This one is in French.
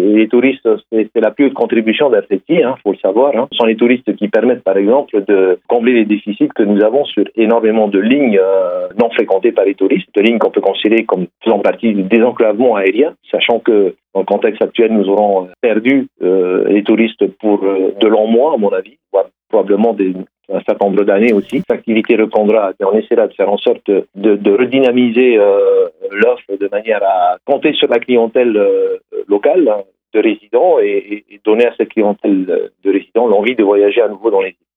les touristes, c'est la plus haute contribution d'Air-Séti, faut le savoir. Ce sont les touristes qui permettent, par exemple, de combler les déficits que nous avons sur énormément de lignes non fréquentées par les touristes, de lignes qu'on peut considérer comme faisant partie du désenclavement aérien, sachant que dans le contexte actuel, nous aurons perdu les touristes pour de longs mois, à mon avis, voire probablement un certain nombre d'années aussi. L'activité reprendra et on essaiera de faire en sorte de redynamiser l'offre de manière à compter sur la clientèle locale de résidents et donner à cette clientèle de résidents l'envie de voyager à nouveau dans les îles.